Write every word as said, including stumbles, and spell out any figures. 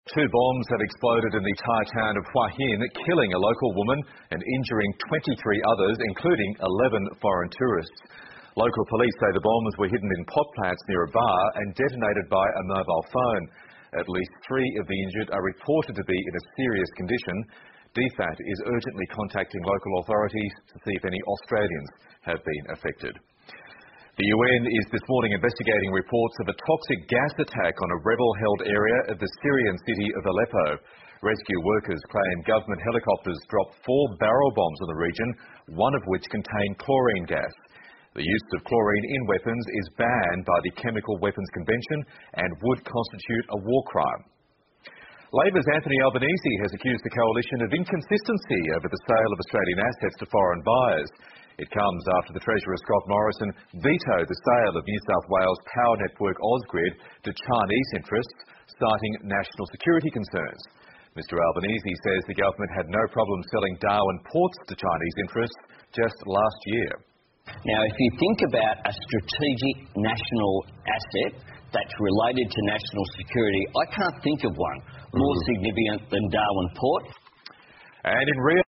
Two bombs have exploded in the Thai town of Hua Hin, killing a local woman and injuring twenty-three others, including eleven foreign tourists. Local police say the bombs were hidden in pot plants near a bar and detonated by a mobile phone. At least three of the injured are reported to be in a serious condition. D F A T is urgently contacting local authorities to see if any Australians have been affected. The U N is this morning investigating reports of a toxic gas attack on a rebel-held area of the Syrian city of Aleppo. Rescue workers claim government helicopters dropped four barrel bombs in the region, one of which contained chlorine gas. The use of chlorine in weapons is banned by the Chemical Weapons Convention and would constitute a war crime. Labor's Anthony Albanese has accused the coalition of inconsistency over the sale of Australian assets to foreign buyers. It comes after the Treasurer Scott Morrison vetoed the sale of New South Wales power network Ausgrid to Chinese interests, citing national security concerns. Mister Albanese says the government had no problem selling Darwin ports to Chinese interests just last year. Now, if you think about a strategic national asset that's related to national security, I can't think of one more mm. significant than Darwin Port. And in real